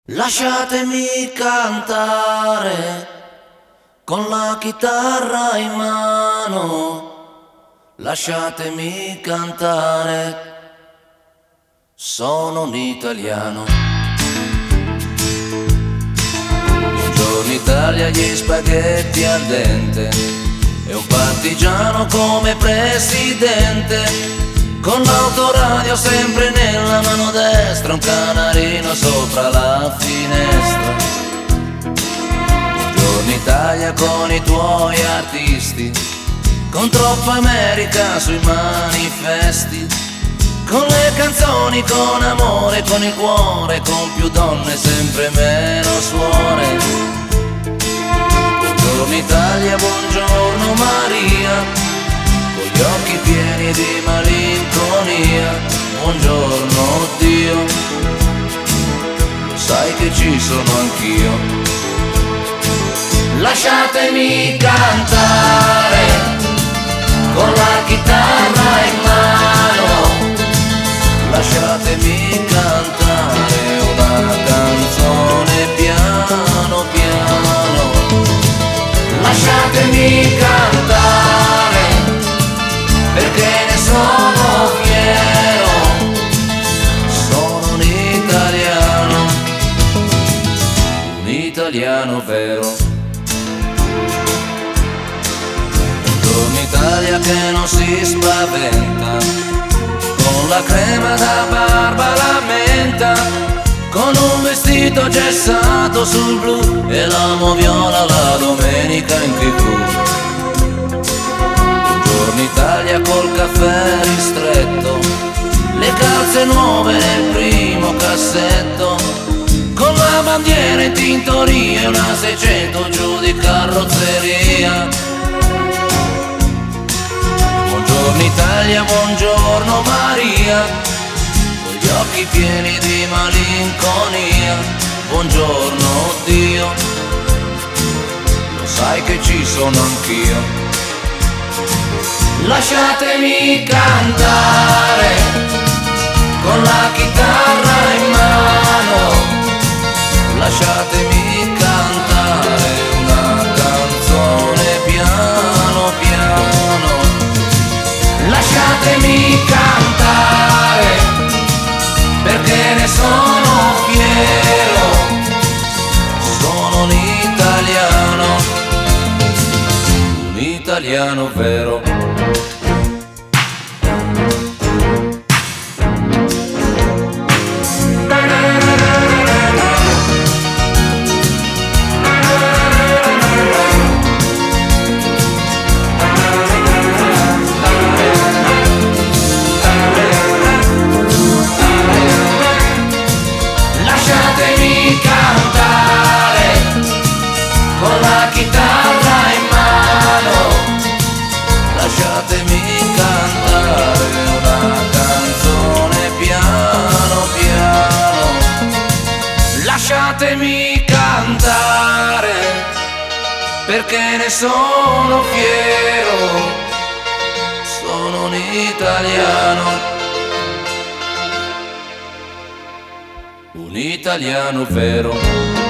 Lasciatemi cantare con la chitarra in mano, lasciatemi cantare, sono un italiano. Buongiorno Italia, gli spaghetti al dente e un partigiano come presidente, con l'autoradio sempre nella mano destra, un canarino sopra la finestra. Buongiorno Italia con i tuoi artisti, con troppa America sui manifesti, con le canzoni, con amore, con il cuore, con più donne, sempre meno suore. Buongiorno Italia, buongiorno Maria, con gli occhi pieni di malinconia. Buongiorno Dio, lo sai che ci sono anch'io. Lasciatemi cantare con la chitarra in mano, lasciatemi cantare una canzone piano piano. Lasciatemi cantare perché ne sono fiero, sono un italiano vero. Buongiorno Italia che non si spaventa, con la crema da barba la menta, con un vestito gessato sul blu e l'amo viola la domenica in TV. Buongiorno Italia col caffè ristretto, le calze nuove nel primo cassetto, con la bandiera in tintoria e una 600 giù di carrozzeria. Buongiorno Italia, buongiorno Maria, con gli occhi pieni di malinconia. Buongiorno Dio, lo sai che ci sono anch'io. Lasciatemi cantare con la chitarra in mano, lasciatemi cantare una canzone piano piano. Lasciatemi cantare perché ne sono fiero, sono un italiano vero. Lasciatemi cantare con la chitarra in mano, lasciatemi cantare una canzone piano piano. Lasciatemi cantare perché ne sono fiero, sono un italiano vero.